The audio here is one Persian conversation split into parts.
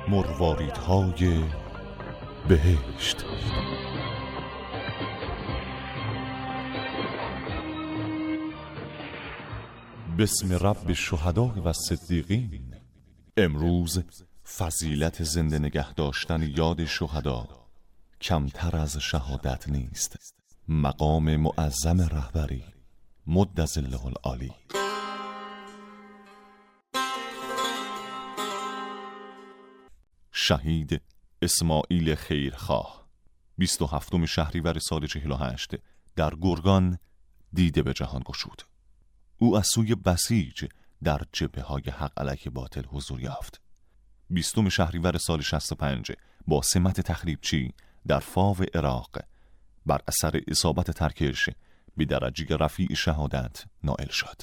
مرواریدهای بهشت. بسم رب الشهداء و الصدیقین. امروز فضیلت زنده نگه داشتن یاد شهدا کمتر از شهادت نیست. مقام معظم رهبری مد ظله العالی. شهید اسماعیل خیرخواه 27 شهریور سال 48 در گرگان دیده به جهان گشود. او از سوی بسیج در جبهه‌های حق علیه باطل حضور یافت. 20 شهریور سال 65 با سمت تخریبچی در فاو عراق بر اثر اصابت ترکش به درجه رفیع شهادت نائل شد.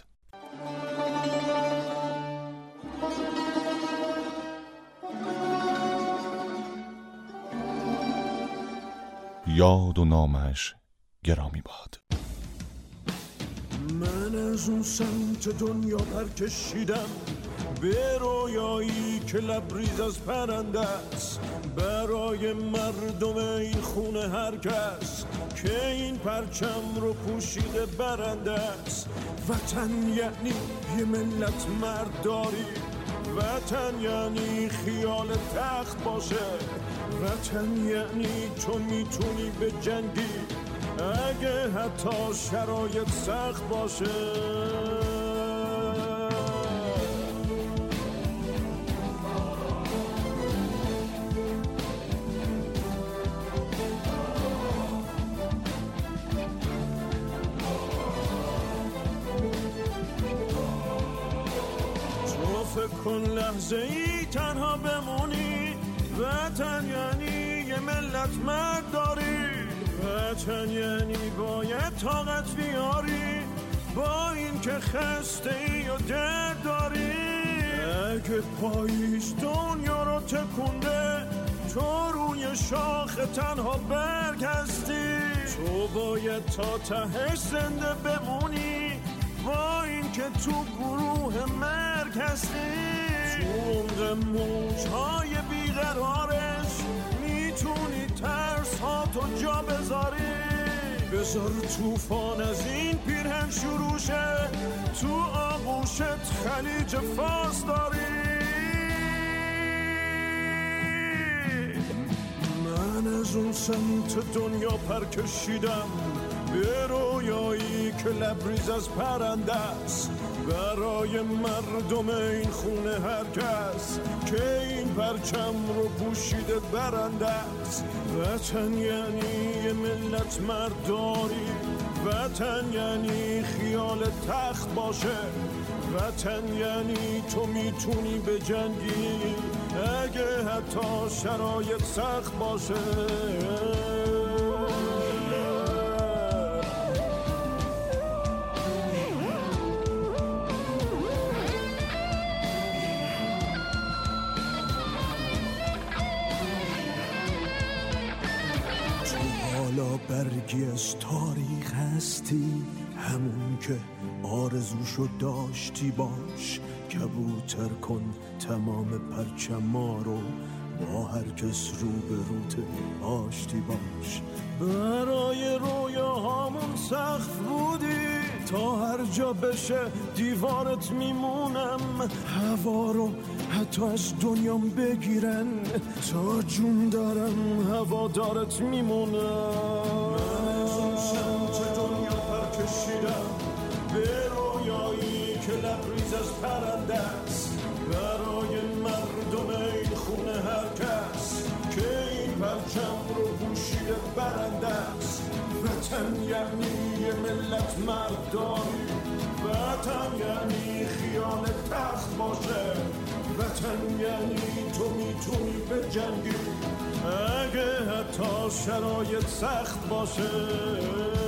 یاد و نامش گرامی باد. من از اون سمت دنیا پر کشیدم به رویایی که لبریز از پرنده است، برای مردم این خونه هر کس که این پرچم رو پوشیده برنده است. وطن یعنی یه ملت مرداری، وطن یعنی خیال تخت باشه، وطن یعنی تو میتونی به جنگی اگه حتی شرایط سخت باشه. تو فکر کن لحظه ای تنها بمونی، وطن یعنی یه ملت مرد داری، وطن یعنی باید طاقت بیاری با این که خسته ای و درد داری. اگه پاییز دنیا رو تکونده تو روی شاخ تنها برگ هستی، تو باید تا تهش زنده بمونی با این که تو گروه مرگ هستی. تو عمق موجهای بیقرارش میتونی ترس ها تو جا بذاری، بذار توفان از این پیرهن شروع شه، تو آغوشت خلیج فارس داری. من از اون سمت دنیا پر کشیدم به رویایی که لبریز از پرنده است، برای مردم این خونه هر کس که این پرچم رو پوشیده برنده است. وطن یعنی یه ملت مرداری، وطن یعنی خیال تخت باشه، وطن یعنی تو میتونی به جنگی اگه حتی شرایط سخت باشه. برگی از تاریخ هستی، همون که آرزوشو داشتی باش، کبوتر کن تمام پرچما رو با هر کس رو به روت آشتی باش. برای رویاهامون سقف بودی، تا هر جا بشه دیوارت میمونم، هوا رو حتی از دنیام بگیرن تا جون دارم هوادارت میمونم. من از اون سمت دنیا پر کشیدم به رویایی که لبریز از پرنده است، برای مردم این خونه هر کس که این پرچم رو پوشیده برنده است. وطن یعنی یه ملت مرداری، وطن یعنی خیال تخت باشه، وطن یعنی تو میتونی به جنگی اگه حتی شرایط سخت باشه.